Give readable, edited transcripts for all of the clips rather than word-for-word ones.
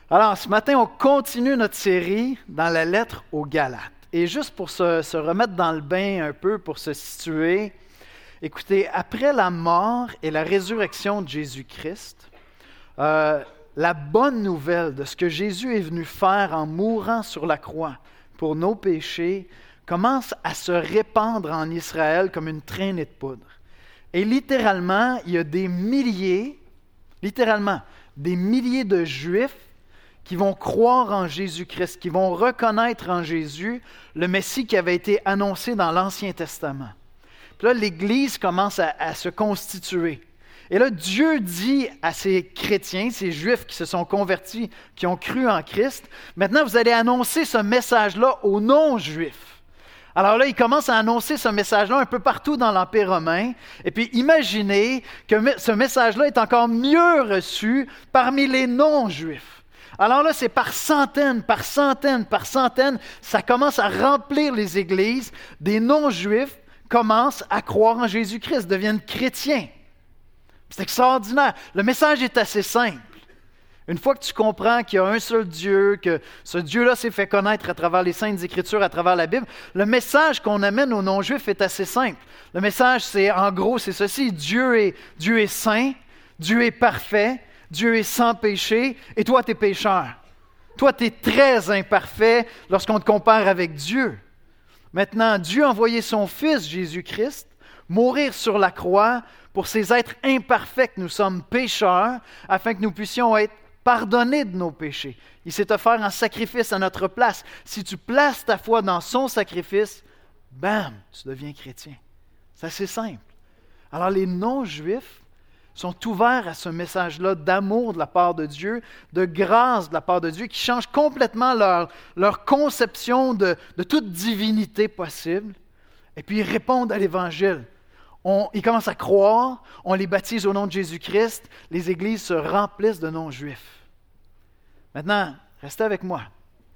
Alors, ce matin, on continue notre série dans la lettre aux Galates. Et juste pour se remettre dans le bain un peu, pour se situer, écoutez, après la mort et la résurrection de Jésus-Christ, la bonne nouvelle de ce que Jésus est venu faire en mourant sur la croix pour nos péchés commence à se répandre en Israël comme une traînée de poudre. Et littéralement, il y a des milliers de Juifs qui vont croire en Jésus-Christ, qui vont reconnaître en Jésus le Messie qui avait été annoncé dans l'Ancien Testament. Puis là, l'Église commence à se constituer. Et là, Dieu dit à ces chrétiens, ces Juifs qui se sont convertis, qui ont cru en Christ, maintenant vous allez annoncer ce message-là aux non-Juifs. Alors là, il commence à annoncer ce message-là un peu partout dans l'Empire romain. Et puis imaginez que ce message-là est encore mieux reçu parmi les non-Juifs. Alors là, c'est par centaines, ça commence à remplir les églises. Des non-Juifs commencent à croire en Jésus-Christ, deviennent chrétiens. C'est extraordinaire. Le message est assez simple. Une fois que tu comprends qu'il y a un seul Dieu, que ce Dieu-là s'est fait connaître à travers les Saintes Écritures, à travers la Bible, le message qu'on amène aux non-Juifs est assez simple. Le message, c'est ceci, Dieu est saint, Dieu est parfait, Dieu est sans péché, et toi, tu es pécheur. Toi, tu es très imparfait lorsqu'on te compare avec Dieu. Maintenant, Dieu a envoyé son Fils, Jésus-Christ, mourir sur la croix pour ces êtres imparfaits que nous sommes pécheurs, afin que nous puissions être pardonnés de nos péchés. Il s'est offert en sacrifice à notre place. Si tu places ta foi dans son sacrifice, bam, tu deviens chrétien. C'est assez simple. Alors les non-juifs sont ouverts à ce message-là d'amour de la part de Dieu, de grâce de la part de Dieu, qui change complètement leur conception de toute divinité possible. Et puis ils répondent à l'Évangile. Ils commencent à croire, on les baptise au nom de Jésus-Christ, les églises se remplissent de non-juifs. Maintenant, restez avec moi.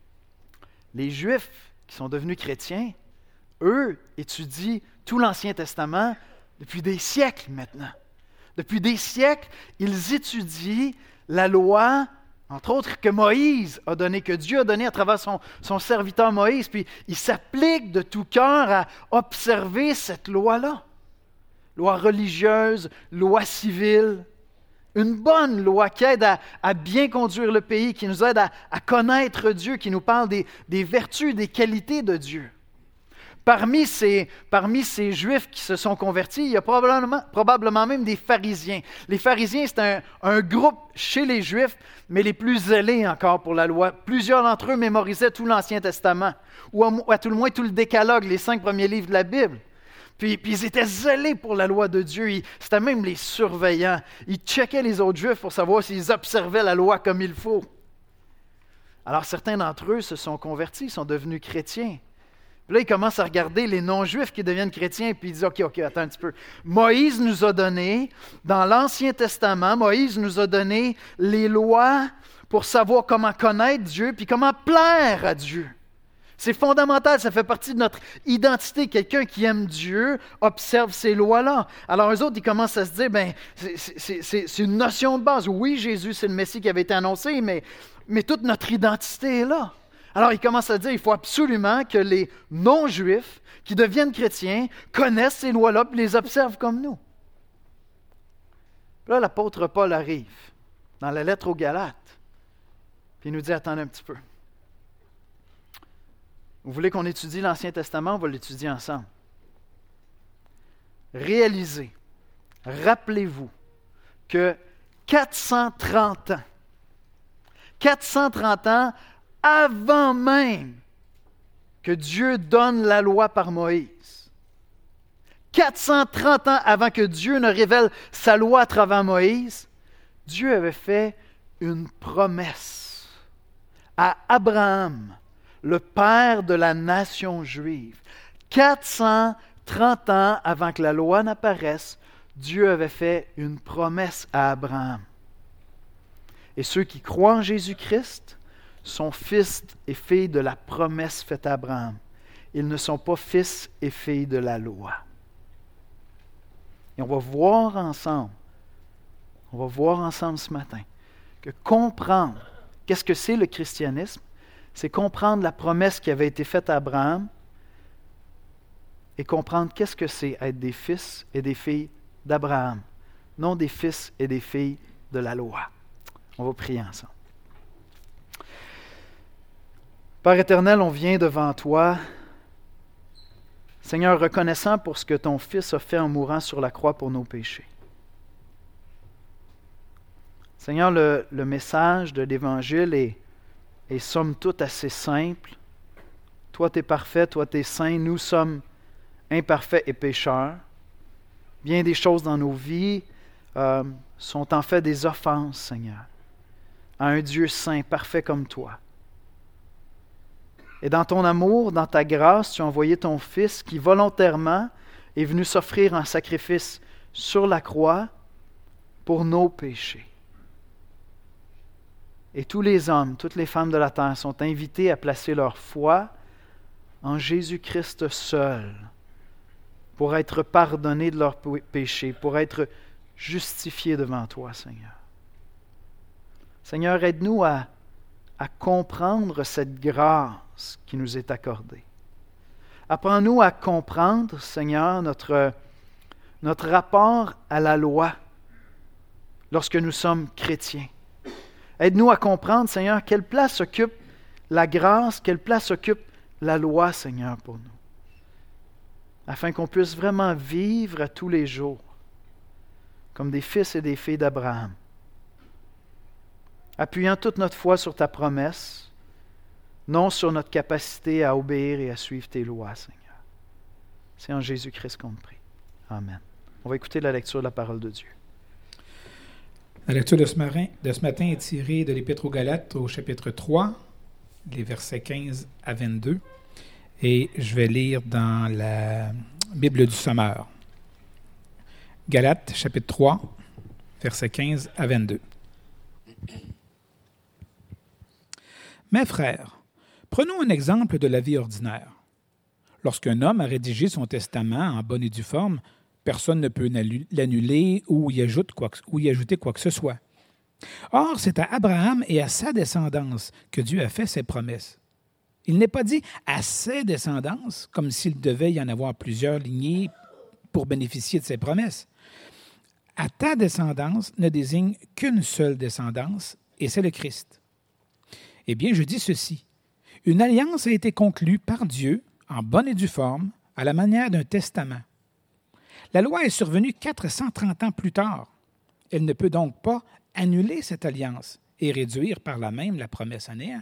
Les Juifs qui sont devenus chrétiens, eux étudient tout l'Ancien Testament depuis des siècles maintenant. Depuis des siècles, ils étudient la loi, entre autres, que Moïse a donnée, que Dieu a donnée à travers son serviteur Moïse, puis ils s'appliquent de tout cœur à observer cette loi-là. Loi religieuse, loi civile, une bonne loi qui aide à bien conduire le pays, qui nous aide à connaître Dieu, qui nous parle des vertus, des qualités de Dieu. Parmi ces Juifs qui se sont convertis, il y a probablement même des pharisiens. Les pharisiens, c'est un groupe chez les Juifs, mais les plus zélés encore pour la loi. Plusieurs d'entre eux mémorisaient tout l'Ancien Testament, ou à tout le moins tout le Décalogue, les 5 premiers livres de la Bible. Puis ils étaient zélés pour la loi de Dieu. C'était même les surveillants. Ils checkaient les autres Juifs pour savoir s'ils observaient la loi comme il faut. Alors certains d'entre eux se sont convertis, sont devenus chrétiens. Puis là, ils commencent à regarder les non-Juifs qui deviennent chrétiens, puis ils disent, OK, attends un petit peu. Moïse nous a donné, dans l'Ancien Testament, Moïse nous a donné les lois pour savoir comment connaître Dieu, puis comment plaire à Dieu. C'est fondamental, ça fait partie de notre identité. Quelqu'un qui aime Dieu observe ces lois-là. Alors eux autres, ils commencent à se dire, c'est une notion de base. Oui, Jésus, c'est le Messie qui avait été annoncé, mais toute notre identité est là. Alors ils commencent à dire, il faut absolument que les non-juifs qui deviennent chrétiens connaissent ces lois-là et les observent comme nous. Là, l'apôtre Paul arrive dans la lettre aux Galates, puis il nous dit, attendez un petit peu. Vous voulez qu'on étudie l'Ancien Testament? On va l'étudier ensemble. Réalisez, rappelez-vous que 430 ans avant même que Dieu donne la loi par Moïse, 430 ans avant que Dieu ne révèle sa loi à travers Moïse, Dieu avait fait une promesse à Abraham, le père de la nation juive. 430 ans avant que la loi n'apparaisse, Dieu avait fait une promesse à Abraham. Et ceux qui croient en Jésus-Christ sont fils et filles de la promesse faite à Abraham. Ils ne sont pas fils et filles de la loi. Et on va voir ensemble ce matin, que comprendre Qu'est-ce que c'est le christianisme? C'est comprendre la promesse qui avait été faite à Abraham et comprendre qu'est-ce que c'est être des fils et des filles d'Abraham, non des fils et des filles de la loi. On va prier ensemble. Père éternel, on vient devant toi, Seigneur, reconnaissant pour ce que ton Fils a fait en mourant sur la croix pour nos péchés. Seigneur, le message de l'Évangile est somme toute assez simple. Toi, tu es parfait, toi, tu es saint, nous sommes imparfaits et pécheurs. Bien des choses dans nos vies sont en fait des offenses, Seigneur, à un Dieu saint, parfait comme toi. Et dans ton amour, dans ta grâce, tu as envoyé ton Fils qui volontairement est venu s'offrir en sacrifice sur la croix pour nos péchés. Et tous les hommes, toutes les femmes de la terre sont invités à placer leur foi en Jésus-Christ seul pour être pardonnés de leurs péchés, pour être justifiés devant toi, Seigneur. Seigneur, aide-nous à comprendre cette grâce qui nous est accordée. Apprends-nous à comprendre, Seigneur, notre rapport à la loi lorsque nous sommes chrétiens. Aide-nous à comprendre, Seigneur, quelle place occupe la grâce, quelle place occupe la loi, Seigneur, pour nous, afin qu'on puisse vraiment vivre à tous les jours comme des fils et des filles d'Abraham, appuyant toute notre foi sur ta promesse, non sur notre capacité à obéir et à suivre tes lois, Seigneur. C'est en Jésus-Christ qu'on te prie. Amen. On va écouter la lecture de la parole de Dieu. La lecture de ce matin est tirée de l'Épître aux Galates au chapitre 3, les versets 15 à 22. Et je vais lire dans la Bible du Sommeur. Galates, chapitre 3, versets 15 à 22. Mes frères, prenons un exemple de la vie ordinaire. Lorsqu'un homme a rédigé son testament en bonne et due forme, personne ne peut l'annuler ou y ajouter quoi que ce soit. Or, c'est à Abraham et à sa descendance que Dieu a fait ses promesses. Il n'est pas dit à ses descendances, comme s'il devait y en avoir plusieurs lignées pour bénéficier de ses promesses. À ta descendance ne désigne qu'une seule descendance, et c'est le Christ. Eh bien, je dis ceci. Une alliance a été conclue par Dieu, en bonne et due forme, à la manière d'un testament. La loi est survenue 430 ans plus tard. Elle ne peut donc pas annuler cette alliance et réduire par là même la promesse à néant.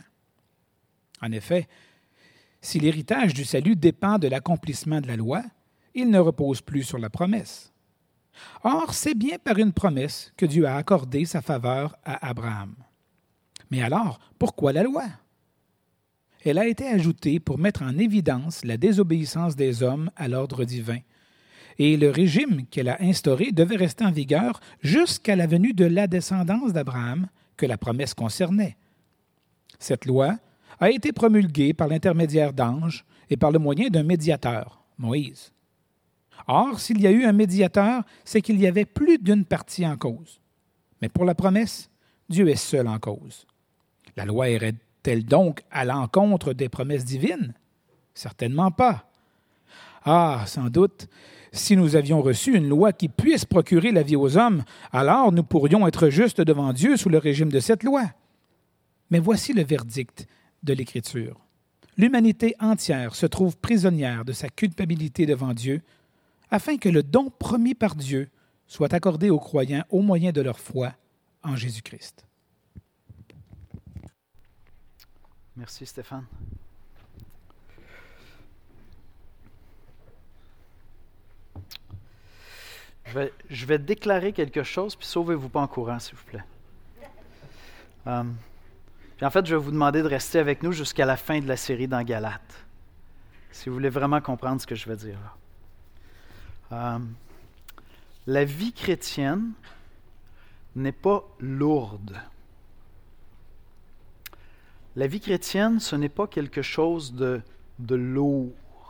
En effet, si l'héritage du salut dépend de l'accomplissement de la loi, il ne repose plus sur la promesse. Or, c'est bien par une promesse que Dieu a accordé sa faveur à Abraham. Mais alors, pourquoi la loi? Elle a été ajoutée pour mettre en évidence la désobéissance des hommes à l'ordre divin, et le régime qu'elle a instauré devait rester en vigueur jusqu'à la venue de la descendance d'Abraham que la promesse concernait. Cette loi a été promulguée par l'intermédiaire d'anges et par le moyen d'un médiateur, Moïse. Or, s'il y a eu un médiateur, c'est qu'il y avait plus d'une partie en cause. Mais pour la promesse, Dieu est seul en cause. La loi irait-elle donc à l'encontre des promesses divines? Certainement pas. Ah, sans doute, si nous avions reçu une loi qui puisse procurer la vie aux hommes, alors nous pourrions être justes devant Dieu sous le régime de cette loi. Mais voici le verdict de l'Écriture. L'humanité entière se trouve prisonnière de sa culpabilité devant Dieu, afin que le don promis par Dieu soit accordé aux croyants au moyen de leur foi en Jésus-Christ. Merci Stéphane. Je vais déclarer quelque chose, puis sauvez-vous pas en courant, s'il vous plaît. Puis en fait, je vais vous demander de rester avec nous jusqu'à la fin de la série dans Galates, si vous voulez vraiment comprendre ce que je vais dire là. La vie chrétienne n'est pas lourde. La vie chrétienne, ce n'est pas quelque chose de lourd.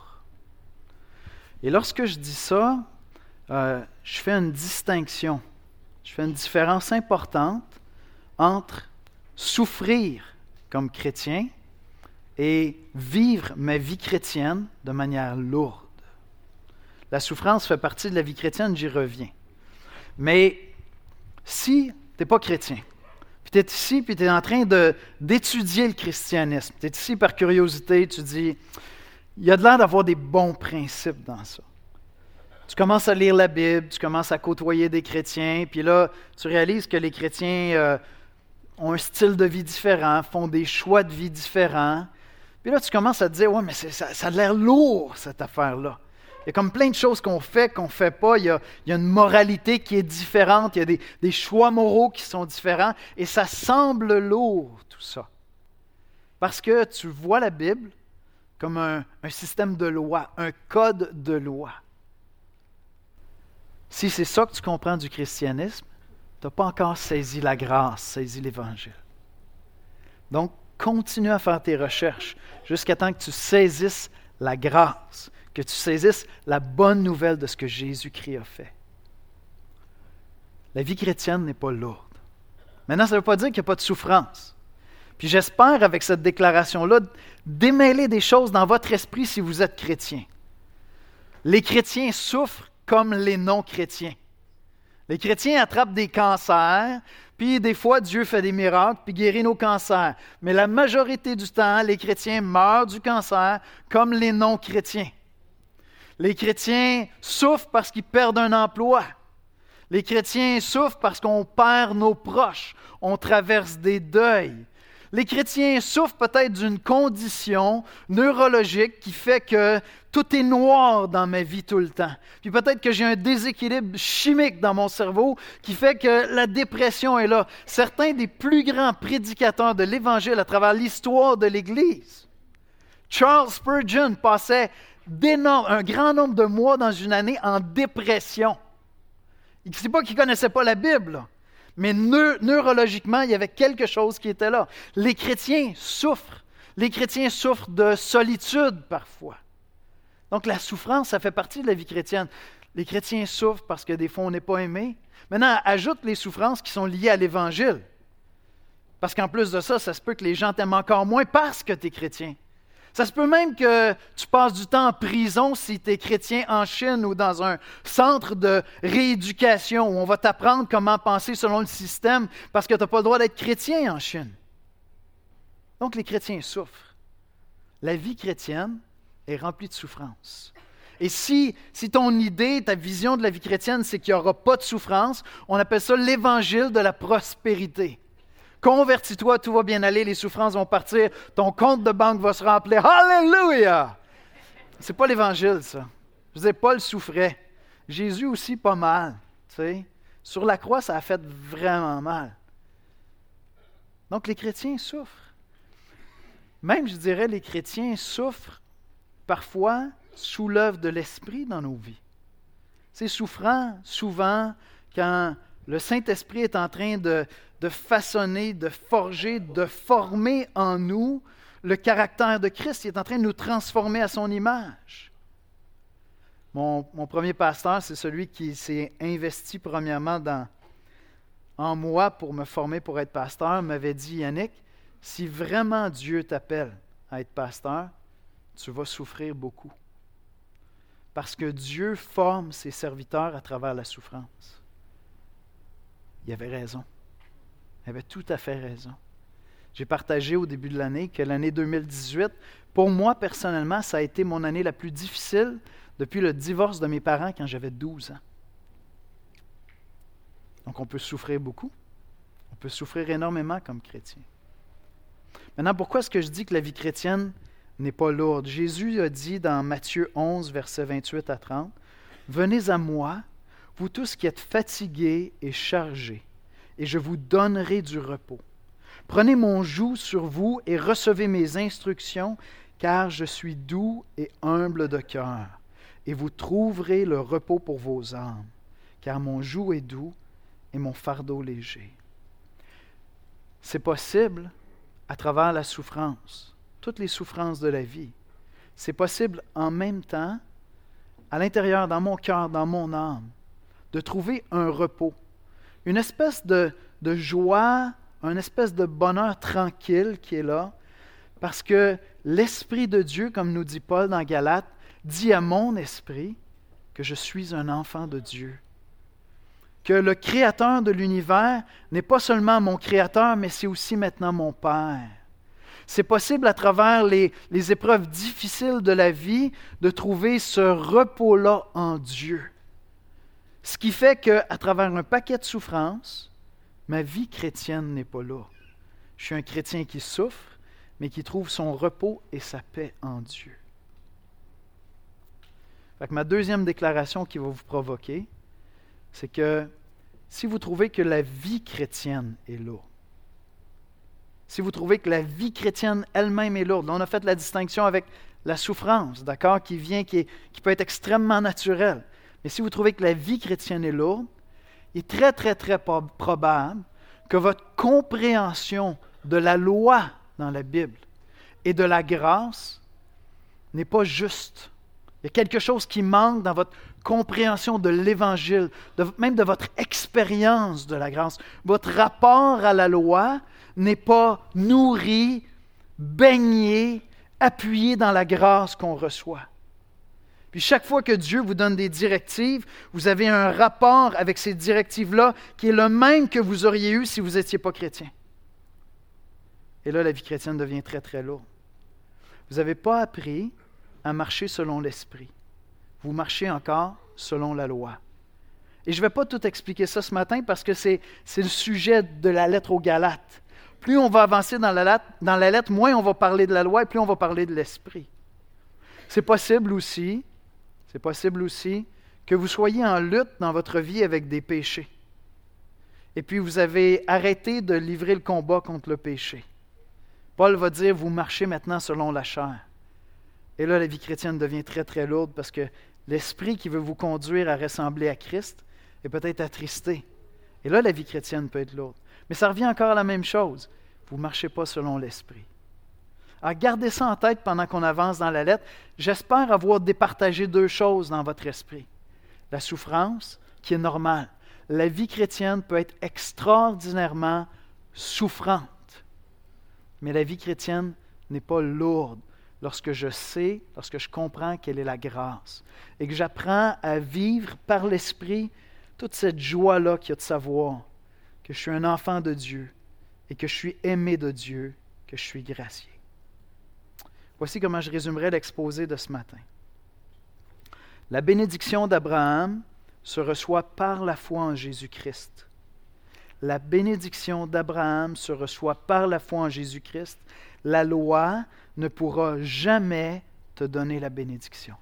Et lorsque je dis ça, je fais une distinction, je fais une différence importante entre souffrir comme chrétien et vivre ma vie chrétienne de manière lourde. La souffrance fait partie de la vie chrétienne, j'y reviens. Mais si tu n'es pas chrétien, puis tu es ici, puis tu es en train d'étudier le christianisme, tu es ici par curiosité, tu dis, il y a de l'air d'avoir des bons principes dans ça. Tu commences à lire la Bible, tu commences à côtoyer des chrétiens, puis là, tu réalises que les chrétiens ont un style de vie différent, font des choix de vie différents. Puis là, tu commences à te dire, ouais, mais ça a l'air lourd, cette affaire-là. Il y a comme plein de choses qu'on fait pas. Il y a une moralité qui est différente, il y a des choix moraux qui sont différents, et ça semble lourd, tout ça. Parce que tu vois la Bible comme un système de loi, un code de loi. Si c'est ça que tu comprends du christianisme, tu n'as pas encore saisi la grâce, saisi l'Évangile. Donc, continue à faire tes recherches jusqu'à temps que tu saisisses la grâce, que tu saisisses la bonne nouvelle de ce que Jésus-Christ a fait. La vie chrétienne n'est pas lourde. Maintenant, ça ne veut pas dire qu'il n'y a pas de souffrance. Puis j'espère, avec cette déclaration-là, démêler des choses dans votre esprit si vous êtes chrétien. Les chrétiens souffrent comme les non-chrétiens. Les chrétiens attrapent des cancers, puis des fois, Dieu fait des miracles, puis guérit nos cancers. Mais la majorité du temps, les chrétiens meurent du cancer comme les non-chrétiens. Les chrétiens souffrent parce qu'ils perdent un emploi. Les chrétiens souffrent parce qu'on perd nos proches. On traverse des deuils. Les chrétiens souffrent peut-être d'une condition neurologique qui fait que tout est noir dans ma vie tout le temps. Puis peut-être que j'ai un déséquilibre chimique dans mon cerveau qui fait que la dépression est là. Certains des plus grands prédicateurs de l'Évangile à travers l'histoire de l'Église. Charles Spurgeon passait un grand nombre de mois dans une année en dépression. Ce n'est pas qu'il ne connaissait pas la Bible, là. Mais neurologiquement, il y avait quelque chose qui était là. Les chrétiens souffrent. Les chrétiens souffrent de solitude parfois. Donc la souffrance, ça fait partie de la vie chrétienne. Les chrétiens souffrent parce que des fois, on n'est pas aimé. Maintenant, ajoute les souffrances qui sont liées à l'Évangile. Parce qu'en plus de ça, ça se peut que les gens t'aiment encore moins parce que tu es chrétien. Ça se peut même que tu passes du temps en prison si tu es chrétien en Chine ou dans un centre de rééducation où on va t'apprendre comment penser selon le système parce que tu n'as pas le droit d'être chrétien en Chine. Donc les chrétiens souffrent. La vie chrétienne est remplie de souffrance. Et si ton idée, ta vision de la vie chrétienne, c'est qu'il n'y aura pas de souffrance, on appelle ça l'évangile de la prospérité. Convertis-toi, tout va bien aller, les souffrances vont partir, ton compte de banque va se remplir. Alléluia! C'est pas l'Évangile, ça. Je veux dire, Paul souffrait. Jésus aussi, pas mal. Tu sais. Sur la croix, ça a fait vraiment mal. Donc, les chrétiens souffrent. Même, je dirais, les chrétiens souffrent parfois sous l'œuvre de l'Esprit dans nos vies. C'est souffrant, souvent, quand le Saint-Esprit est en train de façonner, de forger, de former en nous le caractère de Christ. Il est en train de nous transformer à son image. Mon premier pasteur, c'est celui qui s'est investi premièrement en moi pour me former pour être pasteur, m'avait dit, Yannick, si vraiment Dieu t'appelle à être pasteur, tu vas souffrir beaucoup. Parce que Dieu forme ses serviteurs à travers la souffrance. Il avait raison. Il avait tout à fait raison. J'ai partagé au début de l'année que l'année 2018, pour moi personnellement, ça a été mon année la plus difficile depuis le divorce de mes parents quand j'avais 12 ans. Donc on peut souffrir beaucoup. On peut souffrir énormément comme chrétien. Maintenant, pourquoi est-ce que je dis que la vie chrétienne n'est pas lourde? Jésus a dit dans Matthieu 11, versets 28 à 30, « Venez à moi, vous tous qui êtes fatigués et chargés, et je vous donnerai du repos. Prenez mon joug sur vous et recevez mes instructions, car je suis doux et humble de cœur, et vous trouverez le repos pour vos âmes, car mon joug est doux et mon fardeau léger. » C'est possible à travers la souffrance, toutes les souffrances de la vie. C'est possible en même temps, à l'intérieur, dans mon cœur, dans mon âme, de trouver un repos. Une espèce de joie, un espèce de bonheur tranquille qui est là, parce que l'Esprit de Dieu, comme nous dit Paul dans Galates, dit à mon esprit que je suis un enfant de Dieu. Que le Créateur de l'univers n'est pas seulement mon Créateur, mais c'est aussi maintenant mon Père. C'est possible à travers les épreuves difficiles de la vie de trouver ce repos-là en Dieu. Ce qui fait qu'à travers un paquet de souffrances, ma vie chrétienne n'est pas là. Je suis un chrétien qui souffre, mais qui trouve son repos et sa paix en Dieu. Fait que ma deuxième déclaration qui va vous provoquer, c'est que si vous trouvez que la vie chrétienne est lourde, si vous trouvez que la vie chrétienne elle-même est lourde, là, on a fait la distinction avec la souffrance, d'accord, qui peut être extrêmement naturelle. Mais si vous trouvez que la vie chrétienne est lourde, il est très, très, très probable que votre compréhension de la loi dans la Bible et de la grâce n'est pas juste. Il y a quelque chose qui manque dans votre compréhension de l'Évangile, même de votre expérience de la grâce. Votre rapport à la loi n'est pas nourri, baigné, appuyé dans la grâce qu'on reçoit. Puis chaque fois que Dieu vous donne des directives, vous avez un rapport avec ces directives-là qui est le même que vous auriez eu si vous n'étiez pas chrétien. Et là, la vie chrétienne devient très, très lourde. Vous n'avez pas appris à marcher selon l'Esprit. Vous marchez encore selon la loi. Et je ne vais pas tout expliquer ça ce matin parce que c'est le sujet de la lettre aux Galates. Plus on va avancer dans la lettre, moins on va parler de la loi et plus on va parler de l'Esprit. C'est possible aussi que vous soyez en lutte dans votre vie avec des péchés. Et puis vous avez arrêté de livrer le combat contre le péché. Paul va dire, vous marchez maintenant selon la chair. Et là, la vie chrétienne devient très, très lourde parce que l'Esprit qui veut vous conduire à ressembler à Christ est peut-être attristé. Et là, la vie chrétienne peut être lourde. Mais ça revient encore à la même chose. Vous ne marchez pas selon l'Esprit. Alors, gardez ça en tête pendant qu'on avance dans la lettre. J'espère avoir départagé deux choses dans votre esprit. La souffrance, qui est normale. La vie chrétienne peut être extraordinairement souffrante. Mais la vie chrétienne n'est pas lourde lorsque je comprends quelle est la grâce. Et que j'apprends à vivre par l'Esprit toute cette joie-là qu'il y a de savoir que je suis un enfant de Dieu et que je suis aimé de Dieu, que je suis gracié. Voici comment je résumerai l'exposé de ce matin. La bénédiction d'Abraham se reçoit par la foi en Jésus-Christ. La bénédiction d'Abraham se reçoit par la foi en Jésus-Christ. La loi ne pourra jamais te donner la bénédiction.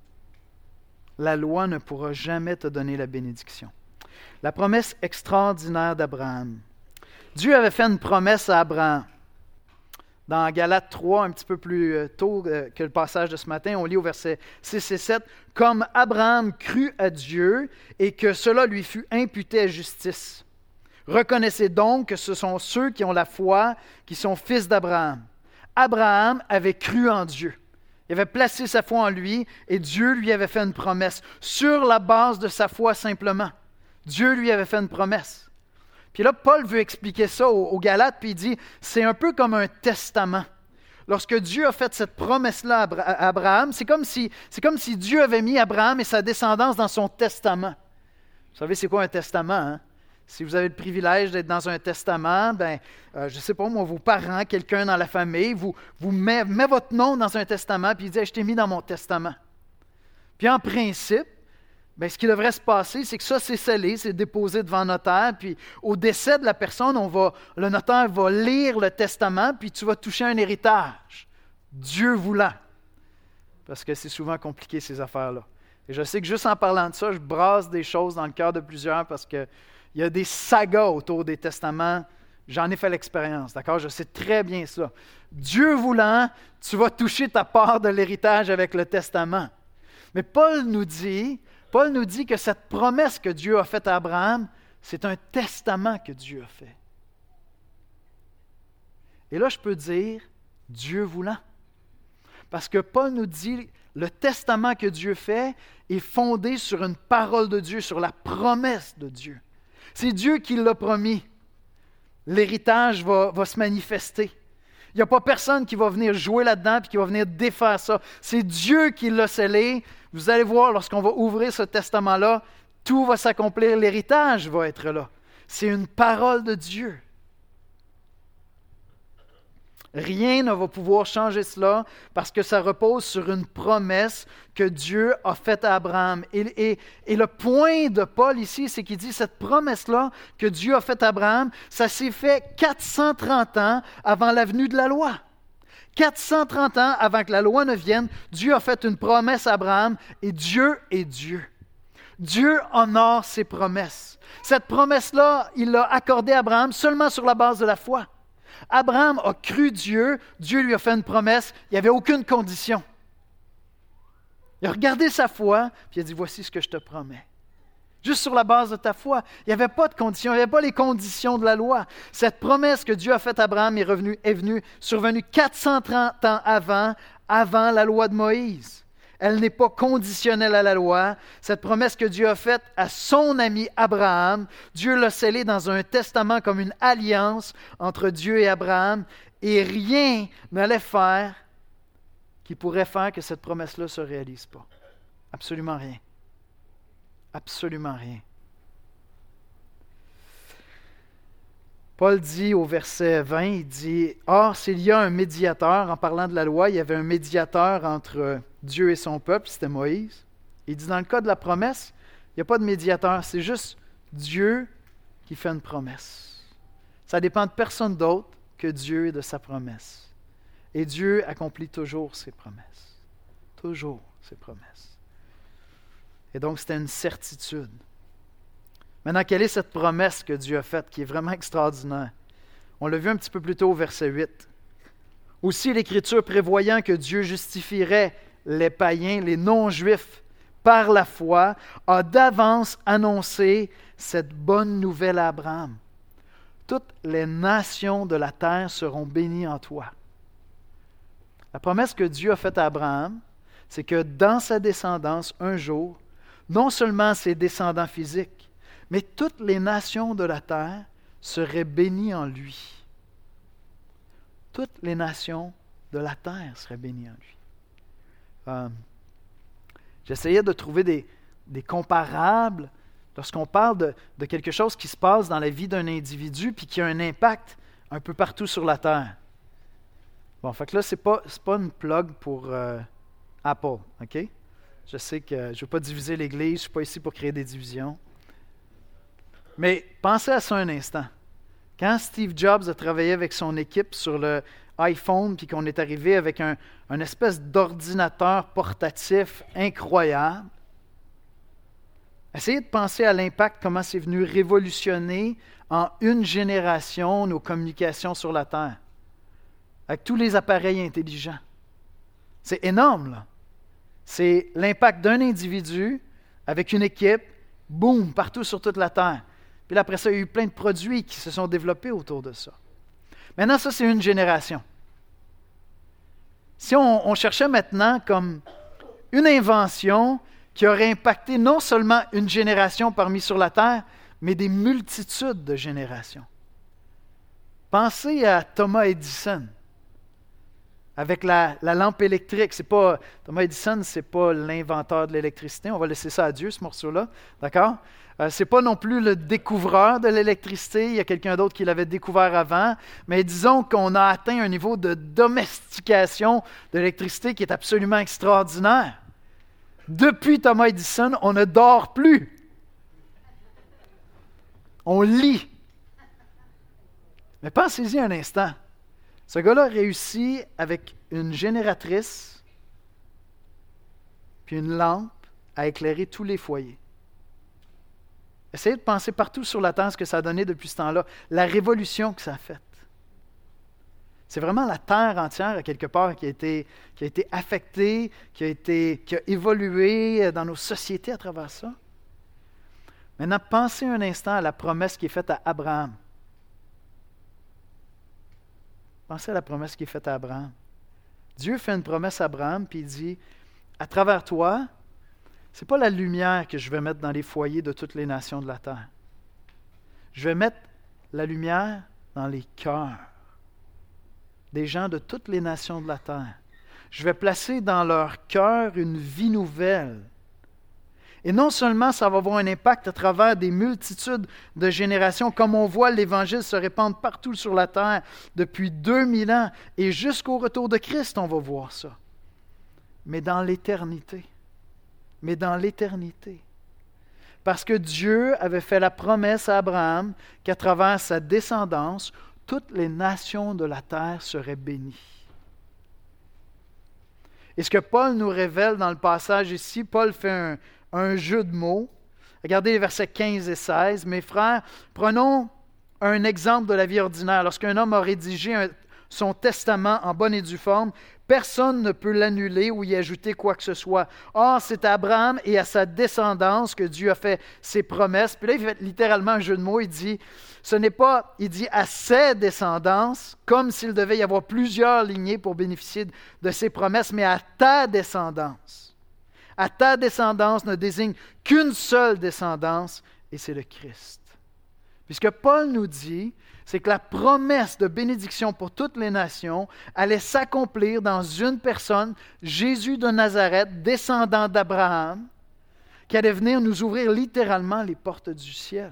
La loi ne pourra jamais te donner la bénédiction. La promesse extraordinaire d'Abraham. Dieu avait fait une promesse à Abraham. Dans Galates 3, un petit peu plus tôt que le passage de ce matin, on lit au verset 6 et 7, « Comme Abraham crut à Dieu et que cela lui fut imputé à justice. Reconnaissez donc que ce sont ceux qui ont la foi qui sont fils d'Abraham. Abraham avait cru en Dieu. Il avait placé sa foi en lui et Dieu lui avait fait une promesse. Sur la base de sa foi simplement, Dieu lui avait fait une promesse. Puis là, Paul veut expliquer ça aux Galates, puis il dit, c'est un peu comme un testament. Lorsque Dieu a fait cette promesse-là à Abraham, c'est comme si Dieu avait mis Abraham et sa descendance dans son testament. Vous savez, c'est quoi un testament, hein? Si vous avez le privilège d'être dans un testament, je ne sais pas, moi, vos parents, quelqu'un dans la famille, vous met votre nom dans un testament, puis il dit, je t'ai mis dans mon testament. Puis en principe, ce qui devrait se passer, c'est que ça, c'est scellé, c'est déposé devant le notaire, puis au décès de la personne, le notaire va lire le testament, puis tu vas toucher un héritage, Dieu voulant. Parce que c'est souvent compliqué, ces affaires-là. Et je sais que juste en parlant de ça, je brasse des choses dans le cœur de plusieurs, parce qu'il y a des sagas autour des testaments. J'en ai fait l'expérience, d'accord? Je sais très bien ça. Dieu voulant, tu vas toucher ta part de l'héritage avec le testament. Mais Paul nous dit que cette promesse que Dieu a faite à Abraham, c'est un testament que Dieu a fait. Et là, je peux dire, Dieu voulant. Parce que Paul nous dit, le testament que Dieu fait est fondé sur une parole de Dieu, sur la promesse de Dieu. C'est Dieu qui l'a promis. l'héritage va se manifester. Il n'y a pas personne qui va venir jouer là-dedans et qui va venir défaire ça. C'est Dieu qui l'a scellé. Vous allez voir, lorsqu'on va ouvrir ce testament-là, tout va s'accomplir, l'héritage va être là. C'est une parole de Dieu. Rien ne va pouvoir changer cela parce que ça repose sur une promesse que Dieu a faite à Abraham. Et le point de Paul ici, c'est qu'il dit cette promesse-là que Dieu a faite à Abraham, ça s'est fait 430 ans avant la venue de la loi. 430 ans avant que la loi ne vienne, Dieu a fait une promesse à Abraham et Dieu est Dieu. Dieu honore ses promesses. Cette promesse-là, il l'a accordée à Abraham seulement sur la base de la foi. Abraham a cru Dieu, Dieu lui a fait une promesse, il n'y avait aucune condition. Il a regardé sa foi, puis il a dit, voici ce que je te promets. Juste sur la base de ta foi. Il n'y avait pas de conditions, il n'y avait pas les conditions de la loi. Cette promesse que Dieu a faite à Abraham est survenue 430 ans avant la loi de Moïse. Elle n'est pas conditionnelle à la loi. Cette promesse que Dieu a faite à son ami Abraham, Dieu l'a scellée dans un testament comme une alliance entre Dieu et Abraham, et rien n'allait faire qui pourrait faire que cette promesse-là ne se réalise pas. Absolument rien. Absolument rien. Paul dit au verset 20, il dit « Or, s'il y a un médiateur, en parlant de la loi, il y avait un médiateur entre Dieu et son peuple, c'était Moïse. Il dit dans le cas de la promesse, il n'y a pas de médiateur, c'est juste Dieu qui fait une promesse. Ça dépend de personne d'autre que Dieu et de sa promesse. Et Dieu accomplit toujours ses promesses. Toujours ses promesses. Et donc, c'était une certitude. Maintenant, quelle est cette promesse que Dieu a faite qui est vraiment extraordinaire? On l'a vu un petit peu plus tôt au verset 8. Aussi, l'Écriture prévoyant que Dieu justifierait les païens, les non-juifs, par la foi, a d'avance annoncé cette bonne nouvelle à Abraham. Toutes les nations de la terre seront bénies en toi. La promesse que Dieu a faite à Abraham, c'est que dans sa descendance, un jour, non seulement ses descendants physiques, mais toutes les nations de la terre seraient bénies en lui. Toutes les nations de la terre seraient bénies en lui. J'essayais de trouver des comparables lorsqu'on parle de quelque chose qui se passe dans la vie d'un individu puis qui a un impact un peu partout sur la terre. Bon, fait que là, c'est pas une plug pour Apple, OK? Je sais que je ne veux pas diviser l'Église, je ne suis pas ici pour créer des divisions. Mais pensez à ça un instant. Quand Steve Jobs a travaillé avec son équipe sur le iPhone, puis qu'on est arrivé avec un espèce d'ordinateur portatif incroyable, essayez de penser à l'impact, comment c'est venu révolutionner en une génération nos communications sur la Terre, avec tous les appareils intelligents. C'est énorme, là. C'est l'impact d'un individu avec une équipe, boum, partout sur toute la Terre. Puis là, après ça, il y a eu plein de produits qui se sont développés autour de ça. Maintenant, ça, c'est une génération. Si on cherchait maintenant comme une invention qui aurait impacté non seulement une génération parmi sur la Terre, mais des multitudes de générations. Pensez à Thomas Edison. Avec la lampe électrique, Thomas Edison, ce n'est pas l'inventeur de l'électricité. On va laisser ça à Dieu, ce morceau-là. D'accord? Ce n'est pas non plus le découvreur de l'électricité. Il y a quelqu'un d'autre qui l'avait découvert avant. Mais disons qu'on a atteint un niveau de domestication de l'électricité qui est absolument extraordinaire. Depuis Thomas Edison, on ne dort plus. On lit. Mais pensez-y un instant. Ce gars-là réussit avec une génératrice puis une lampe à éclairer tous les foyers. Essayez de penser partout sur la Terre ce que ça a donné depuis ce temps-là, la révolution que ça a faite. C'est vraiment la Terre entière, à quelque part, qui a été affectée, qui a évolué dans nos sociétés à travers ça. Maintenant, pensez un instant à la promesse qui est faite à Abraham. Pensez à la promesse qui est faite à Abraham. Dieu fait une promesse à Abraham, puis il dit, à travers toi, ce n'est pas la lumière que je vais mettre dans les foyers de toutes les nations de la terre. Je vais mettre la lumière dans les cœurs des gens de toutes les nations de la terre. Je vais placer dans leur cœur une vie nouvelle. Et non seulement ça va avoir un impact à travers des multitudes de générations, comme on voit l'Évangile se répandre partout sur la terre depuis 2000 ans, et jusqu'au retour de Christ, on va voir ça. Mais dans l'éternité. Parce que Dieu avait fait la promesse à Abraham qu'à travers sa descendance, toutes les nations de la terre seraient bénies. Et ce que Paul nous révèle dans le passage ici, Paul fait un jeu de mots. Regardez les versets 15 et 16. Mes frères, prenons un exemple de la vie ordinaire. Lorsqu'un homme a rédigé son testament en bonne et due forme, personne ne peut l'annuler ou y ajouter quoi que ce soit. Or, c'est à Abraham et à sa descendance que Dieu a fait ses promesses. Puis là, il fait littéralement un jeu de mots. Il dit à ses descendances, comme s'il devait y avoir plusieurs lignées pour bénéficier de ses promesses, mais à ta descendance. À ta descendance ne désigne qu'une seule descendance, et c'est le Christ. Puis ce que Paul nous dit, c'est que la promesse de bénédiction pour toutes les nations allait s'accomplir dans une personne, Jésus de Nazareth, descendant d'Abraham, qui allait venir nous ouvrir littéralement les portes du ciel.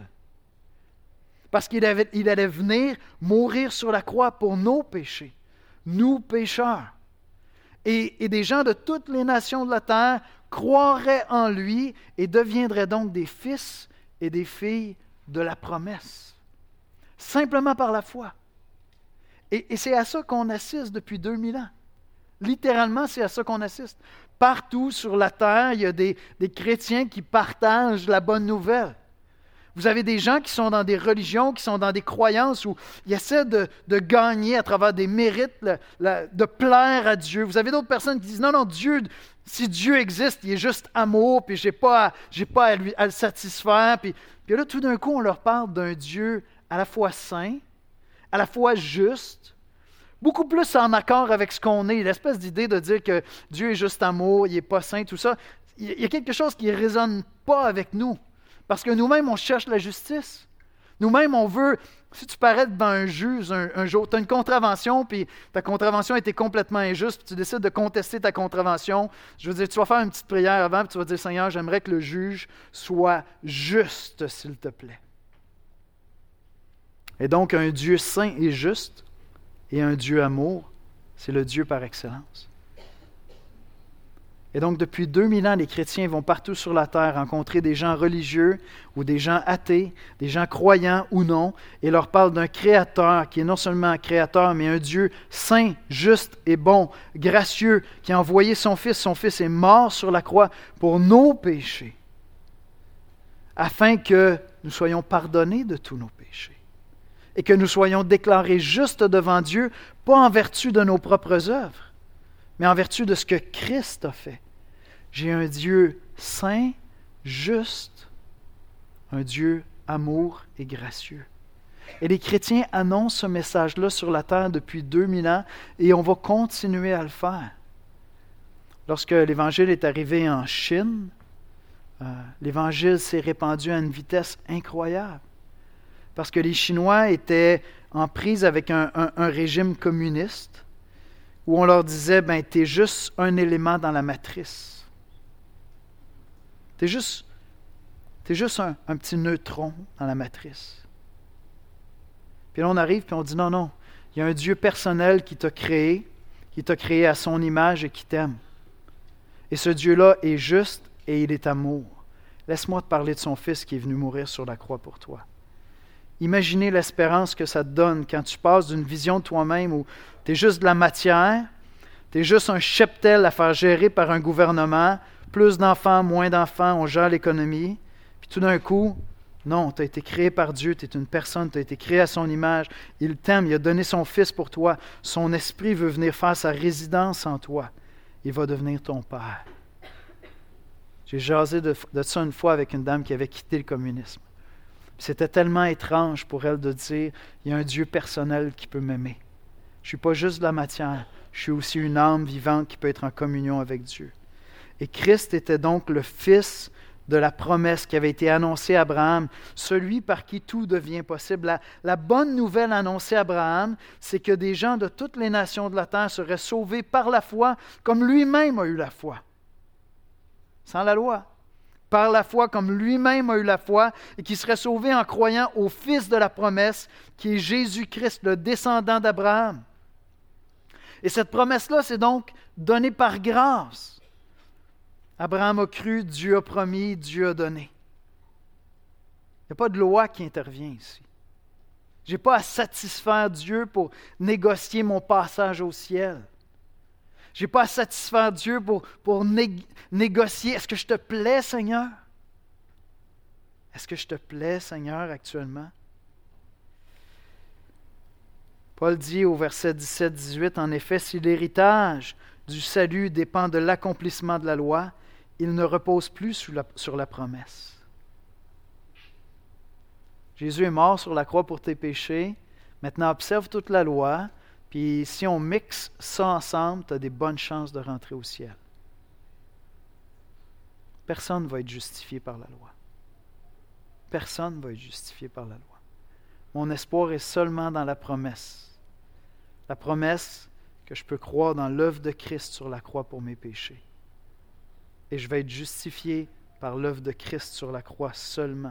Parce qu'il allait venir mourir sur la croix pour nos péchés, nous pécheurs. Et des gens de toutes les nations de la terre croiraient en lui et deviendraient donc des fils et des filles de la promesse. Simplement par la foi. Et c'est à ça qu'on assiste depuis 2000 ans. Littéralement, c'est à ça qu'on assiste. Partout sur la terre, il y a des chrétiens qui partagent la bonne nouvelle. Vous avez des gens qui sont dans des religions, qui sont dans des croyances où ils essaient de gagner à travers des mérites, de plaire à Dieu. Vous avez d'autres personnes qui disent, non, Dieu, si Dieu existe, il est juste amour, puis je n'ai pas à le satisfaire. Puis là, tout d'un coup, on leur parle d'un Dieu à la fois saint, à la fois juste, beaucoup plus en accord avec ce qu'on est. L'espèce d'idée de dire que Dieu est juste amour, il n'est pas saint, tout ça. Il y a quelque chose qui ne résonne pas avec nous. Parce que nous-mêmes, on cherche la justice. Nous-mêmes, on veut... Si tu parais devant un juge un jour, tu as une contravention, puis ta contravention a été complètement injuste, puis tu décides de contester ta contravention, je veux dire, tu vas faire une petite prière avant, puis tu vas dire, Seigneur, j'aimerais que le juge soit juste, s'il te plaît. Et donc, un Dieu saint et juste, et un Dieu amour, c'est le Dieu par excellence. Et donc, depuis 2000 ans, les chrétiens vont partout sur la terre rencontrer des gens religieux ou des gens athées, des gens croyants ou non, et leur parlent d'un Créateur qui est non seulement un Créateur, mais un Dieu saint, juste et bon, gracieux, qui a envoyé son Fils. Son Fils est mort sur la croix pour nos péchés, afin que nous soyons pardonnés de tous nos péchés et que nous soyons déclarés justes devant Dieu, pas en vertu de nos propres œuvres, mais en vertu de ce que Christ a fait. J'ai un Dieu saint, juste, un Dieu amour et gracieux. Et les chrétiens annoncent ce message-là sur la terre depuis 2000 ans et on va continuer à le faire. Lorsque l'Évangile est arrivé en Chine, l'Évangile s'est répandu à une vitesse incroyable. Parce que les Chinois étaient en prise avec un régime communiste où on leur disait, t'es juste un élément dans la matrice. T'es juste un petit neutron dans la matrice. Puis là, on arrive et on dit, non, il y a un Dieu personnel qui t'a créé à son image et qui t'aime. Et ce Dieu-là est juste et il est amour. Laisse-moi te parler de son Fils qui est venu mourir sur la croix pour toi. Imaginez l'espérance que ça te donne quand tu passes d'une vision de toi-même où tu es juste de la matière, tu es juste un cheptel à faire gérer par un gouvernement, plus d'enfants, moins d'enfants, on gère l'économie. Puis tout d'un coup, non, tu as été créé par Dieu, tu es une personne, tu as été créé à son image, il t'aime, il a donné son Fils pour toi, son esprit veut venir faire sa résidence en toi, il va devenir ton Père. J'ai jasé de ça une fois avec une dame qui avait quitté le communisme. C'était tellement étrange pour elle de dire, il y a un Dieu personnel qui peut m'aimer. Je ne suis pas juste de la matière, je suis aussi une âme vivante qui peut être en communion avec Dieu. Et Christ était donc le Fils de la promesse qui avait été annoncée à Abraham, celui par qui tout devient possible. La bonne nouvelle annoncée à Abraham, c'est que des gens de toutes les nations de la terre seraient sauvés par la foi, comme lui-même a eu la foi. Sans la loi. Par la foi, comme lui-même a eu la foi, et qui seraient sauvés en croyant au Fils de la promesse, qui est Jésus-Christ, le descendant d'Abraham. Et cette promesse-là, c'est donc donnée par grâce. Abraham a cru, Dieu a promis, Dieu a donné. Il n'y a pas de loi qui intervient ici. Je n'ai pas à satisfaire Dieu pour négocier mon passage au ciel. Je n'ai pas à satisfaire Dieu pour négocier. Est-ce que je te plais, Seigneur? Est-ce que je te plais, Seigneur, actuellement? Paul dit au verset 17-18, en effet, si l'héritage du salut dépend de l'accomplissement de la loi, il ne repose plus sur la promesse. Jésus est mort sur la croix pour tes péchés. Maintenant, observe toute la loi. Puis si on mixe ça ensemble, tu as des bonnes chances de rentrer au ciel. Personne ne va être justifié par la loi. Personne ne va être justifié par la loi. Mon espoir est seulement dans la promesse. La promesse que je peux croire dans l'œuvre de Christ sur la croix pour mes péchés. Et je vais être justifié par l'œuvre de Christ sur la croix seulement.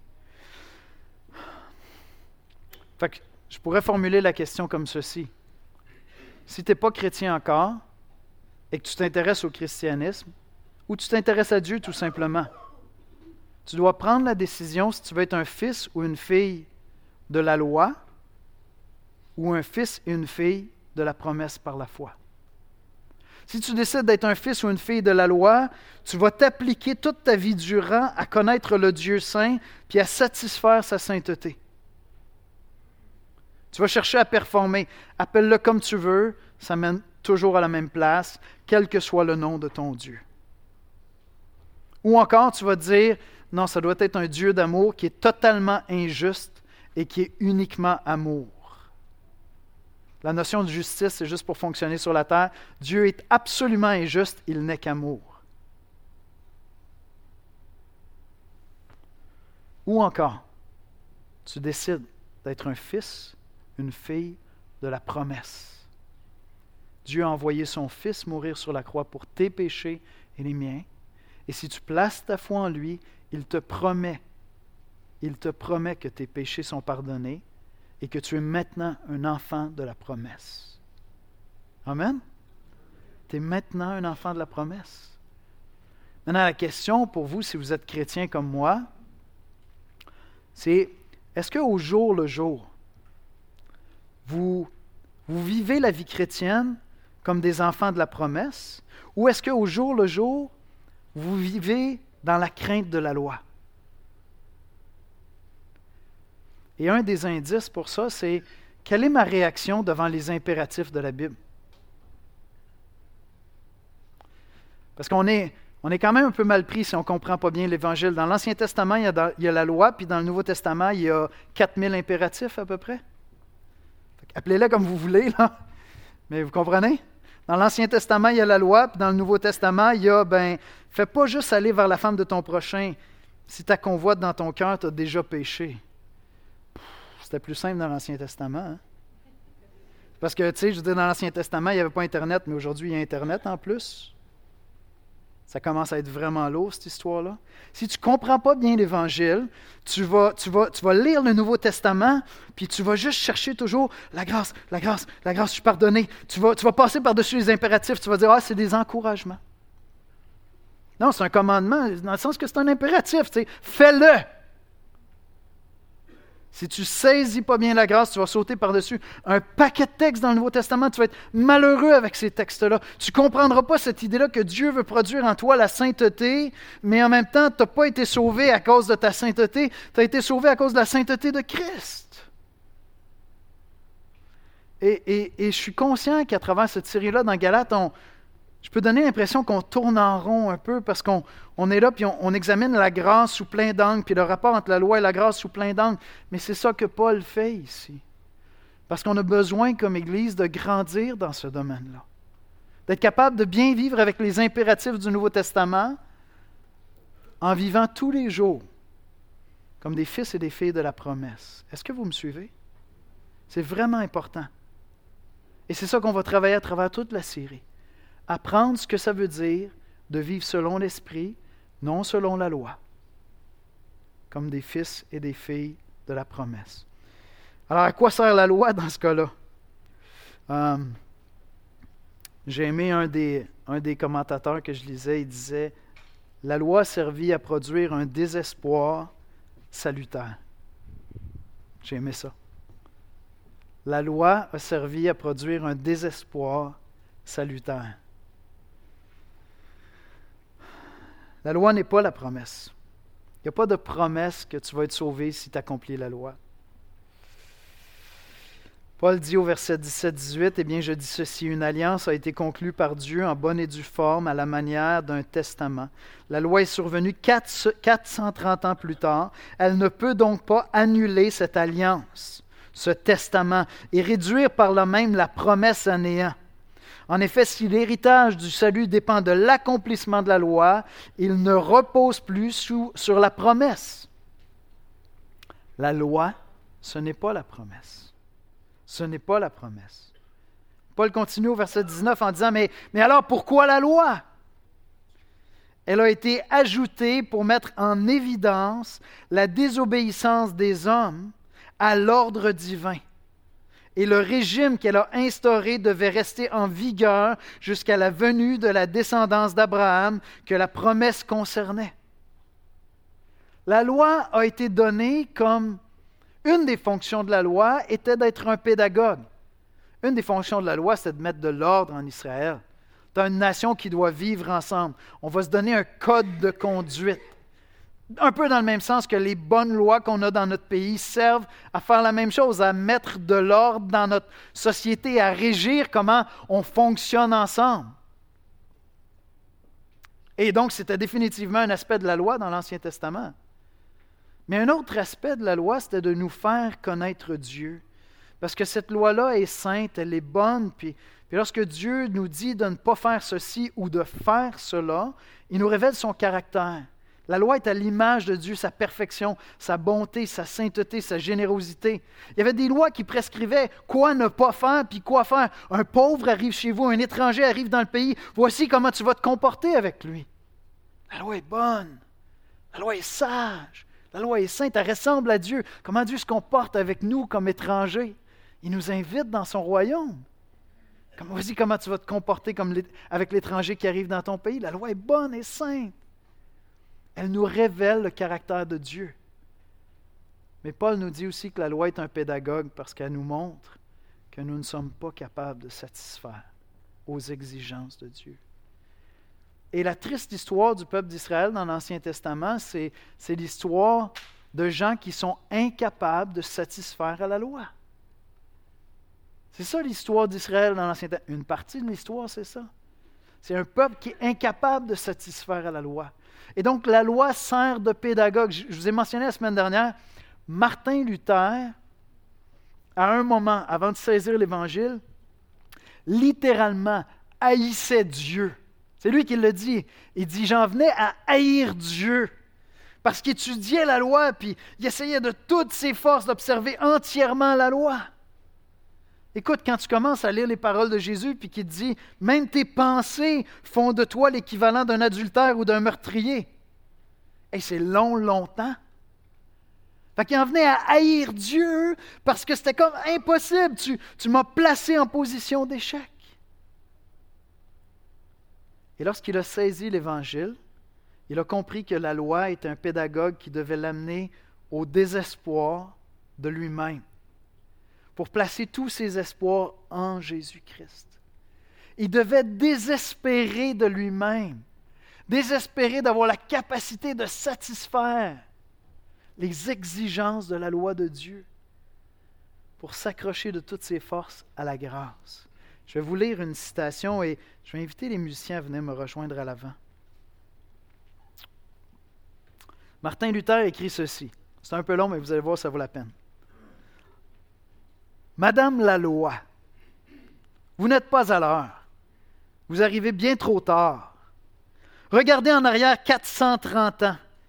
Fait que je pourrais formuler la question comme ceci. Si tu n'es pas chrétien encore et que tu t'intéresses au christianisme, ou tu t'intéresses à Dieu tout simplement, tu dois prendre la décision si tu veux être un fils ou une fille de la loi ou un fils et une fille de la promesse par la foi. Si tu décides d'être un fils ou une fille de la loi, tu vas t'appliquer toute ta vie durant à connaître le Dieu saint puis à satisfaire sa sainteté. Tu vas chercher à performer. Appelle-le comme tu veux, ça mène toujours à la même place, quel que soit le nom de ton Dieu. Ou encore, tu vas te dire, non, ça doit être un Dieu d'amour qui est totalement injuste et qui est uniquement amour. La notion de justice, c'est juste pour fonctionner sur la terre. Dieu est absolument injuste, il n'est qu'amour. Ou encore, tu décides d'être un fils, une fille de la promesse. Dieu a envoyé son Fils mourir sur la croix pour tes péchés et les miens. Et si tu places ta foi en lui, il te promet que tes péchés sont pardonnés et que tu es maintenant un enfant de la promesse. Amen? Tu es maintenant un enfant de la promesse. Maintenant, la question pour vous, si vous êtes chrétien comme moi, c'est, est-ce qu'au jour le jour, vous vivez la vie chrétienne comme des enfants de la promesse, ou est-ce qu'au jour le jour, vous vivez dans la crainte de la loi? Et un des indices pour ça, c'est quelle est ma réaction devant les impératifs de la Bible? Parce qu'on est quand même un peu mal pris si on ne comprend pas bien l'Évangile. Dans l'Ancien Testament, il y a la loi, puis dans le Nouveau Testament, il y a 4000 impératifs à peu près. Appelez-les comme vous voulez, là. Mais vous comprenez? Dans l'Ancien Testament, il y a la loi, puis dans le Nouveau Testament, il y a, fais pas juste aller vers la femme de ton prochain. Si ta convoite dans ton cœur, tu as déjà péché. C'était plus simple dans l'Ancien Testament. Hein? Parce que, tu sais, je veux dire, dans l'Ancien Testament, il n'y avait pas Internet, mais aujourd'hui, il y a Internet en plus. Ça commence à être vraiment lourd, cette histoire-là. Si tu ne comprends pas bien l'Évangile, tu vas lire le Nouveau Testament, puis tu vas juste chercher toujours la grâce, je suis pardonné. Tu vas passer par-dessus les impératifs, tu vas dire, c'est des encouragements. Non, c'est un commandement, dans le sens que c'est un impératif, tu sais, fais-le. Si tu ne saisis pas bien la grâce, tu vas sauter par-dessus un paquet de textes dans le Nouveau Testament. Tu vas être malheureux avec ces textes-là. Tu ne comprendras pas cette idée-là que Dieu veut produire en toi la sainteté, mais en même temps, tu n'as pas été sauvé à cause de ta sainteté. Tu as été sauvé à cause de la sainteté de Christ. Et je suis conscient qu'à travers cette série-là dans Galates, je peux donner l'impression qu'on tourne en rond un peu parce qu'on est là puis on examine la grâce sous plein d'angles, puis le rapport entre la loi et la grâce sous plein d'angles. Mais c'est ça que Paul fait ici. Parce qu'on a besoin comme Église de grandir dans ce domaine-là. D'être capable de bien vivre avec les impératifs du Nouveau Testament, en vivant tous les jours comme des fils et des filles de la promesse. Est-ce que vous me suivez? C'est vraiment important. Et c'est ça qu'on va travailler à travers toute la série. Apprendre ce que ça veut dire de vivre selon l'Esprit, non selon la loi, comme des fils et des filles de la promesse. Alors, à quoi sert la loi dans ce cas-là? J'ai aimé un des commentateurs que je lisais, il disait « La loi servit à produire un désespoir salutaire. » J'ai aimé ça. La loi a servi à produire un désespoir salutaire. La loi n'est pas la promesse. Il n'y a pas de promesse que tu vas être sauvé si tu accomplis la loi. Paul dit au verset 17-18, « Eh bien, je dis ceci, une alliance a été conclue par Dieu en bonne et due forme à la manière d'un testament. La loi est survenue 430 ans plus tard. Elle ne peut donc pas annuler cette alliance, ce testament, et réduire par là même la promesse à néant. En effet, si l'héritage du salut dépend de l'accomplissement de la loi, il ne repose plus sur la promesse. La loi, ce n'est pas la promesse. Ce n'est pas la promesse. Paul continue au verset 19 en disant, mais alors pourquoi la loi? Elle a été ajoutée pour mettre en évidence la désobéissance des hommes à l'ordre divin. Et le régime qu'elle a instauré devait rester en vigueur jusqu'à la venue de la descendance d'Abraham que la promesse concernait. La loi a été donnée comme une des fonctions de la loi était d'être un pédagogue. Une des fonctions de la loi, c'est de mettre de l'ordre en Israël. Tu as une nation qui doit vivre ensemble. On va se donner un code de conduite. Un peu dans le même sens que les bonnes lois qu'on a dans notre pays servent à faire la même chose, à mettre de l'ordre dans notre société, à régir comment on fonctionne ensemble. Et donc, c'était définitivement un aspect de la loi dans l'Ancien Testament. Mais un autre aspect de la loi, c'était de nous faire connaître Dieu. Parce que cette loi-là est sainte, elle est bonne, puis lorsque Dieu nous dit de ne pas faire ceci ou de faire cela, il nous révèle son caractère. La loi est à l'image de Dieu, sa perfection, sa bonté, sa sainteté, sa générosité. Il y avait des lois qui prescrivaient quoi ne pas faire, puis quoi faire. Un pauvre arrive chez vous, un étranger arrive dans le pays, voici comment tu vas te comporter avec lui. La loi est bonne, la loi est sage. La loi est sainte, elle ressemble à Dieu. Comment Dieu se comporte avec nous comme étrangers. Il nous invite dans son royaume. Voici comment tu vas te comporter avec l'étranger qui arrive dans ton pays. La loi est bonne et sainte. Elle nous révèle le caractère de Dieu. Mais Paul nous dit aussi que la loi est un pédagogue parce qu'elle nous montre que nous ne sommes pas capables de satisfaire aux exigences de Dieu. Et la triste histoire du peuple d'Israël dans l'Ancien Testament, c'est l'histoire de gens qui sont incapables de satisfaire à la loi. C'est ça l'histoire d'Israël dans l'Ancien Testament. Une partie de l'histoire, c'est ça. C'est un peuple qui est incapable de satisfaire à la loi. Et donc, la loi sert de pédagogue. Je vous ai mentionné la semaine dernière, Martin Luther, à un moment, avant de saisir l'Évangile, littéralement haïssait Dieu. C'est lui qui le dit. Il dit, j'en venais à haïr Dieu parce qu'il étudiait la loi puis il essayait de toutes ses forces d'observer entièrement la loi. Écoute, quand tu commences à lire les paroles de Jésus puis qu'il te dit, même tes pensées font de toi l'équivalent d'un adultère ou d'un meurtrier. Et c'est longtemps. Fait qu'il en venait à haïr Dieu parce que c'était comme impossible. Tu m'as placé en position d'échec. Et lorsqu'il a saisi l'Évangile, il a compris que la loi était un pédagogue qui devait l'amener au désespoir de lui-même, pour placer tous ses espoirs en Jésus-Christ. Il devait désespérer de lui-même, désespérer d'avoir la capacité de satisfaire les exigences de la loi de Dieu, pour s'accrocher de toutes ses forces à la grâce. Je vais vous lire une citation et je vais inviter les musiciens à venir me rejoindre à l'avant. Martin Luther écrit ceci. C'est un peu long, mais vous allez voir, ça vaut la peine. Madame la loi, vous n'êtes pas à l'heure. Vous arrivez bien trop tard. Regardez en arrière 430 ans.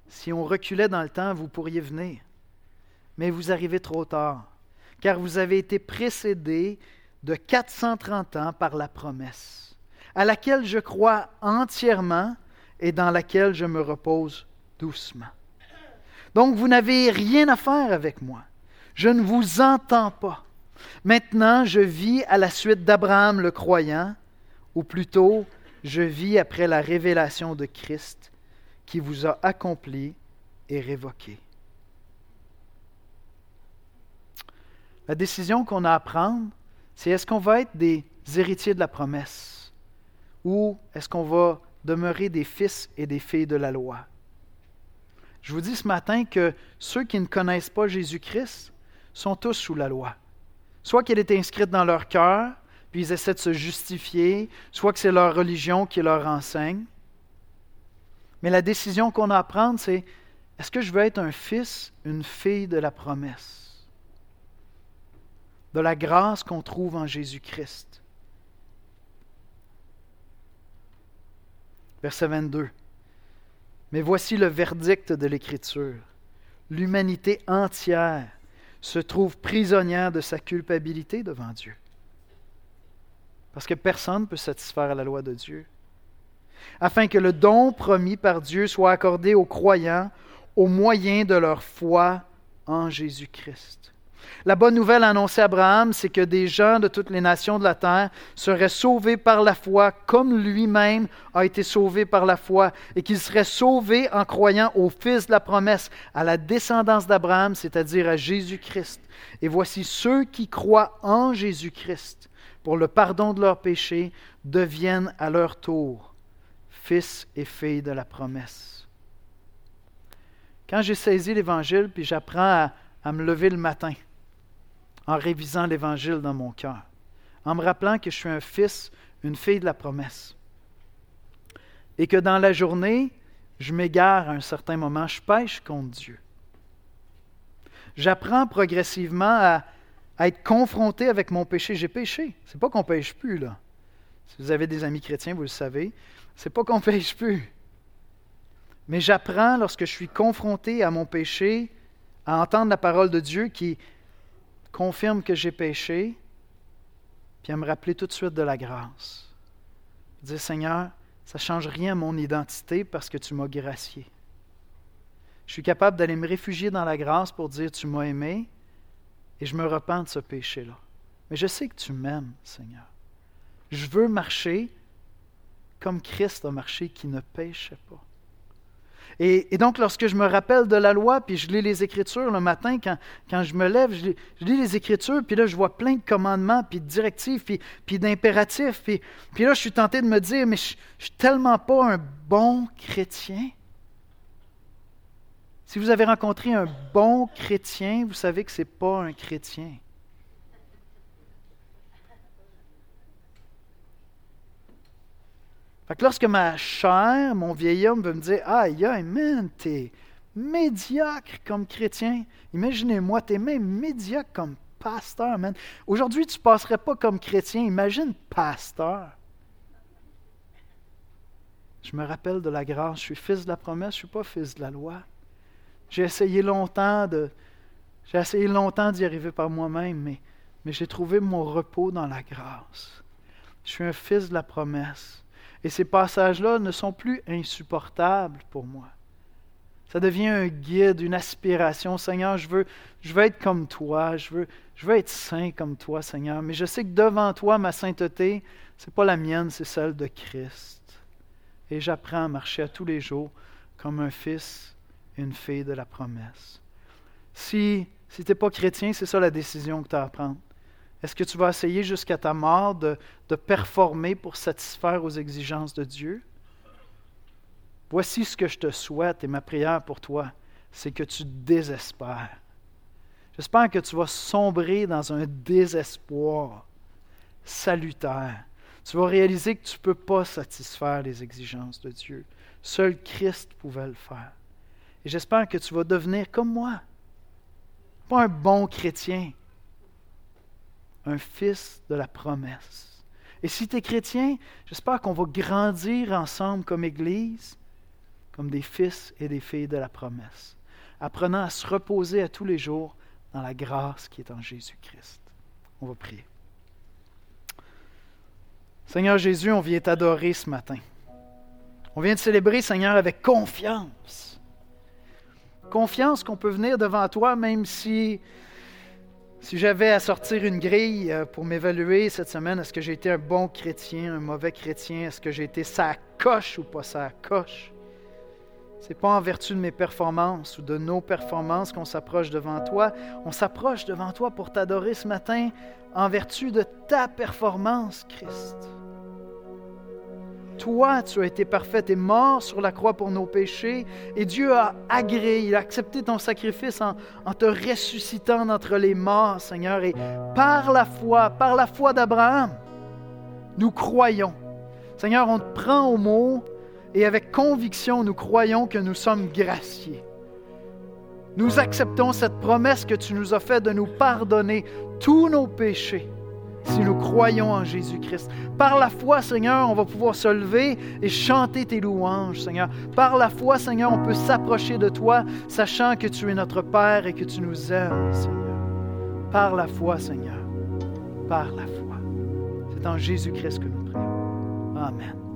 Si on reculait dans le temps, vous pourriez venir. Mais vous arrivez trop tard, car vous avez été précédés de 430 ans par la promesse, à laquelle je crois entièrement et dans laquelle je me repose doucement. Donc vous n'avez rien à faire avec moi. Je ne vous entends pas. Maintenant, je vis à la suite d'Abraham le croyant, ou plutôt, je vis après la révélation de Christ qui vous a accompli et révoqué. La décision qu'on a à prendre, c'est est-ce qu'on va être des héritiers de la promesse ou est-ce qu'on va demeurer des fils et des filles de la loi? Je vous dis ce matin que ceux qui ne connaissent pas Jésus-Christ sont tous sous la loi. Soit qu'elle est inscrite dans leur cœur, puis ils essaient de se justifier, soit que c'est leur religion qui leur enseigne. Mais la décision qu'on a à prendre, c'est est-ce que je veux être un fils, une fille de la promesse, de la grâce qu'on trouve en Jésus-Christ? Verset 22. Mais voici le verdict de l'Écriture. L'humanité entière se trouve prisonnière de sa culpabilité devant Dieu. Parce que personne ne peut satisfaire à la loi de Dieu. Afin que le don promis par Dieu soit accordé aux croyants au moyen de leur foi en Jésus-Christ. La bonne nouvelle annoncée à Abraham, c'est que des gens de toutes les nations de la terre seraient sauvés par la foi comme lui-même a été sauvé par la foi et qu'ils seraient sauvés en croyant au Fils de la promesse, à la descendance d'Abraham, c'est-à-dire à Jésus-Christ. Et voici ceux qui croient en Jésus-Christ pour le pardon de leurs péchés deviennent à leur tour fils et filles de la promesse. Quand j'ai saisi l'Évangile, puis j'apprends à me lever le matin, en révisant l'Évangile dans mon cœur, en me rappelant que je suis un fils, une fille de la promesse, et que dans la journée, je m'égare à un certain moment, je pêche contre Dieu. J'apprends progressivement à être confronté avec mon péché. J'ai péché. C'est pas qu'on pêche plus, là. Si vous avez des amis chrétiens, vous le savez. C'est pas qu'on pêche plus. Mais j'apprends, lorsque je suis confronté à mon péché, à entendre la parole de Dieu qui confirme que j'ai péché, puis à me rappeler tout de suite de la grâce. Dire, Seigneur, ça ne change rien à mon identité parce que tu m'as gracié. Je suis capable d'aller me réfugier dans la grâce pour dire, tu m'as aimé et je me repens de ce péché-là. Mais je sais que tu m'aimes, Seigneur. Je veux marcher comme Christ a marché, qui ne péchait pas. Et donc, lorsque je me rappelle de la loi, puis je lis les Écritures le matin, quand je me lève, je lis les Écritures, puis là, je vois plein de commandements, puis de directives, puis d'impératifs. Puis là, je suis tenté de me dire, mais je ne suis tellement pas un bon chrétien. Si vous avez rencontré un bon chrétien, vous savez que ce n'est pas un chrétien. Fait que lorsque ma chair, mon vieil homme, veut me dire « Aïe, aïe, man, t'es médiocre comme chrétien. » Imaginez-moi, t'es même médiocre comme pasteur, man. Aujourd'hui, tu ne passerais pas comme chrétien. Imagine pasteur. Je me rappelle de la grâce. Je suis fils de la promesse, je ne suis pas fils de la loi. J'ai essayé longtemps d'y arriver par moi-même, mais j'ai trouvé mon repos dans la grâce. Je suis un fils de la promesse. Et ces passages-là ne sont plus insupportables pour moi. Ça devient un guide, une aspiration. Seigneur, je veux être comme toi. Je veux être saint comme toi, Seigneur. Mais je sais que devant toi, ma sainteté, ce n'est pas la mienne, c'est celle de Christ. Et j'apprends à marcher à tous les jours comme un fils et une fille de la promesse. Si tu n'es pas chrétien, c'est ça la décision que tu as à prendre. Est-ce que tu vas essayer jusqu'à ta mort de performer pour satisfaire aux exigences de Dieu? Voici ce que je te souhaite et ma prière pour toi, c'est que tu désespères. J'espère que tu vas sombrer dans un désespoir salutaire. Tu vas réaliser que tu ne peux pas satisfaire les exigences de Dieu. Seul Christ pouvait le faire. Et j'espère que tu vas devenir comme moi. Pas un bon chrétien, un fils de la promesse. Et si tu es chrétien, j'espère qu'on va grandir ensemble comme Église, comme des fils et des filles de la promesse, apprenant à se reposer à tous les jours dans la grâce qui est en Jésus-Christ. On va prier. Seigneur Jésus, on vient t'adorer ce matin. On vient te célébrer, Seigneur, avec confiance. Confiance qu'on peut venir devant toi, même si j'avais à sortir une grille pour m'évaluer cette semaine, est-ce que j'ai été un bon chrétien, un mauvais chrétien, est-ce que j'ai été sa coche ou pas sa coche? Ce n'est pas en vertu de mes performances ou de nos performances qu'on s'approche devant toi. On s'approche devant toi pour t'adorer ce matin en vertu de ta performance, Christ. Toi, tu as été parfait, tu es mort sur la croix pour nos péchés et Dieu a agréé, il a accepté ton sacrifice en te ressuscitant d'entre les morts, Seigneur. Et par la foi d'Abraham, nous croyons. Seigneur, on te prend au mot et avec conviction, nous croyons que nous sommes graciés. Nous acceptons cette promesse que tu nous as faite de nous pardonner tous nos péchés si nous croyons en Jésus-Christ. Par la foi, Seigneur, on va pouvoir se lever et chanter tes louanges, Seigneur. Par la foi, Seigneur, on peut s'approcher de toi, sachant que tu es notre Père et que tu nous aimes, Seigneur. Par la foi, Seigneur. Par la foi. C'est en Jésus-Christ que nous prions. Amen.